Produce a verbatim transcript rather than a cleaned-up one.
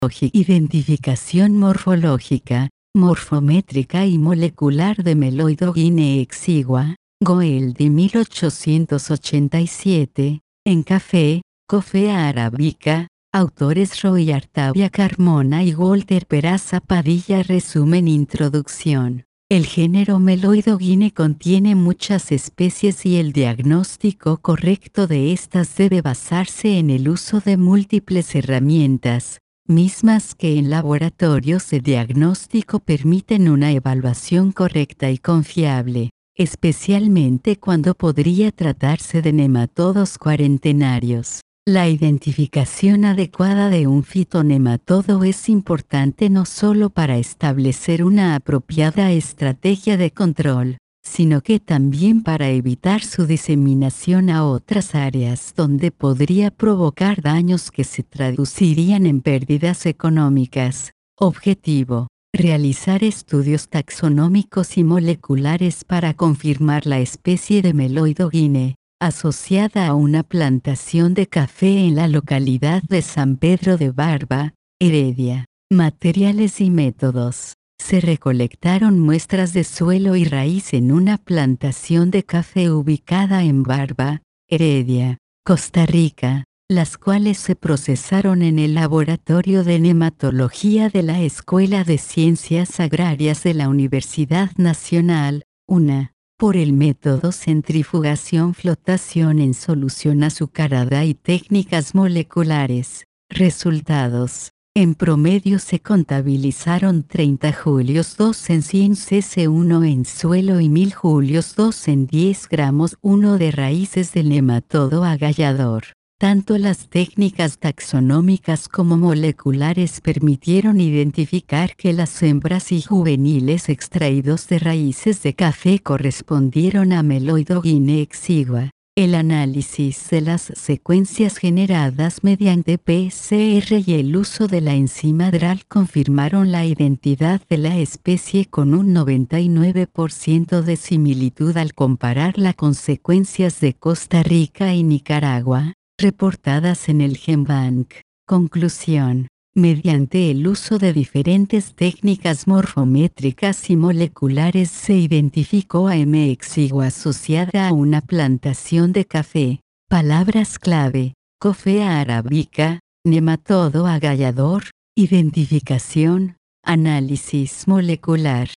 Identificación morfológica, morfométrica y molecular de Meloidogyne exigua, Goeldi mil ochocientos ochenta y siete, en café, Coffea arabica, autores Roy Artavia Carmona y Walter Peraza Padilla. Resumen. Introducción. El género Meloidogyne contiene muchas especies y el diagnóstico correcto de estas debe basarse en el uso de múltiples herramientas, mismas que en laboratorios de diagnóstico permiten una evaluación correcta y confiable, especialmente cuando podría tratarse de nematodos cuarentenarios. La identificación adecuada de un fitonematodo es importante no solo para establecer una apropiada estrategia de control, sino que también para evitar su diseminación a otras áreas donde podría provocar daños que se traducirían en pérdidas económicas. Objetivo: realizar estudios taxonómicos y moleculares para confirmar la especie de Meloidogyne, asociada a una plantación de café en la localidad de San Pedro de Barba, Heredia. Materiales y métodos. Se recolectaron muestras de suelo y raíz en una plantación de café ubicada en Barba, Heredia, Costa Rica, las cuales se procesaron en el Laboratorio de Nematología de la Escuela de Ciencias Agrarias de la Universidad Nacional, U N A. Por el método centrifugación flotación en solución azucarada y técnicas moleculares. Resultados. En promedio se contabilizaron treinta julios dos en cien cc uno en suelo y mil julios dos en diez gramos uno de raíces del nematodo agallador. Tanto las técnicas taxonómicas como moleculares permitieron identificar que las hembras y juveniles extraídos de raíces de café correspondieron a Meloidogyne exigua. El análisis de las secuencias generadas mediante P C R y el uso de la enzima D R A L confirmaron la identidad de la especie con un noventa y nueve por ciento de similitud al compararla con secuencias de Costa Rica y Nicaragua, reportadas en el GenBank. Conclusión. Mediante el uso de diferentes técnicas morfométricas y moleculares se identificó a M. exigua asociada a una plantación de café. Palabras clave: Coffea arabica, nematodo agallador, identificación, análisis molecular.